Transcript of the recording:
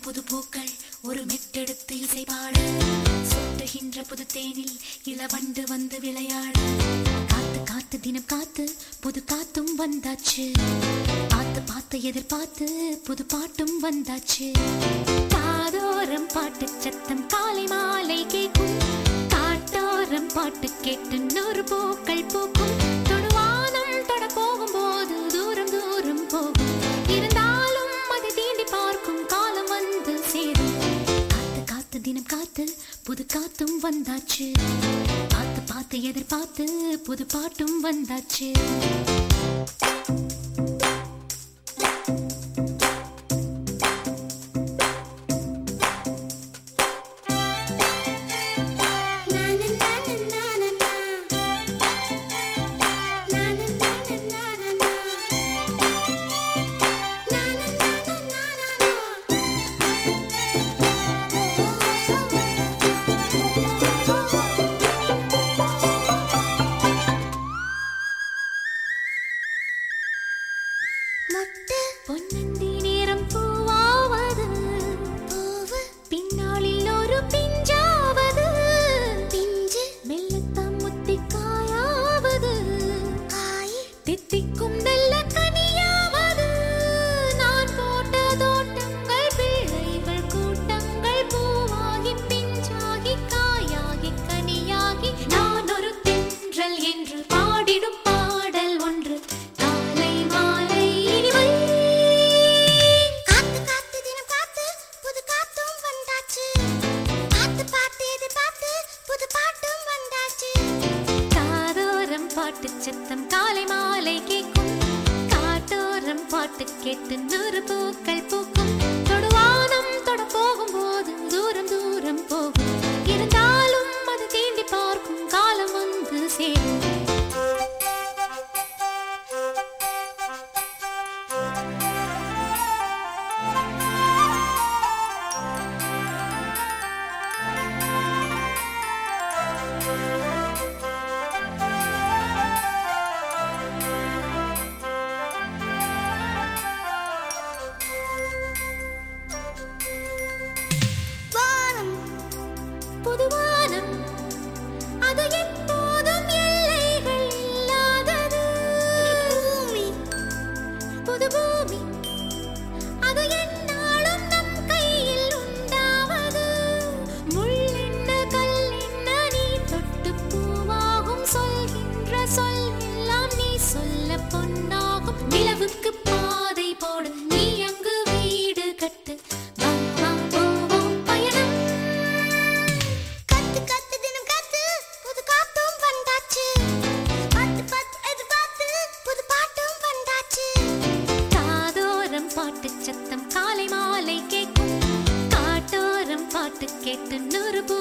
புது பூக்கள் ஒரு மெட்டெடுத்து இசை பாட, சுட்டுகின்ற புது தேனில் இளவண்டு வந்து விளையாட, காத்து காத்து தினம் காத்து புது காத்தும் வந்தாச்சு, பார்த்து பார்த்து எதிர்பார்த்து புது பாட்டும் வந்தாச்சு. காதோரம் பாட்டு சத்தம் காலை மாலை கேட்கும், காட்டோரம் பாட்டு கேட்டு நூறு பூக்கள் பூக்கும். தொடுவானம் தொட போகும்போது தூரம் தூரம் போகும், இருந்தாலும் அதை தீண்டி பார்க்கும் காலம் வந்து சேரும். காத்து காத்து தினம் காத்து புது காத்தும் வந்தாச்சு, பார்த்து பார்த்து எதிர்பார்த்து புது பாட்டும் வந்தாச்சு. பொன்னந்தி நேரம் பூவாவது, பூவு பின்னாளில் ஒரு பிஞ்சாவது, பிஞ்சு மெல்லத்தாம் முத்தி காயாவது, காய் தித்திக்கும் நல்ல கனியாவது. நான் போட்ட தோட்டங்கள் பிள்ளைகள் கூட்டங்கள் பூவாகி பிஞ்சாகி காயாகி கனியாகி, நான் ஒரு தென்றல் என்று பாடிடும் பாடல் ஒன்று காலை மாலை இனிமை. பாட்டு சத்தம் காலை மாலை கேட்கும், காட்டோரம் பாட்டு கேட்டு நூறு பூக்கள் பூக்கும். தொடுவானம் தொட போகும்போது தூரம் தூரம் போகும், இருந்தாலும் அது தீண்டி பார்க்கும் காலம் வந்து சேரும். புதுவானம் அது எப்போதும் எல்லைகள் இல்லாதது, பூமி புது பூமி அது எந்நாளும் நம் கையில் உண்டாவது. முள்ளென்ன கல்லென்ன நீ தொட்டு பூவாகும், சொல்கின்ற சொல் எல்லாம் நீ சொல்ல பொன்னாகும். நிலவுக்கு பாதை போடு நீ அங்கு வீடு கட்டு, பாட்டு சத்தம் காலை மாலை கேட்கும், காட்டோரம் பாட்டு கேட்டு நூறு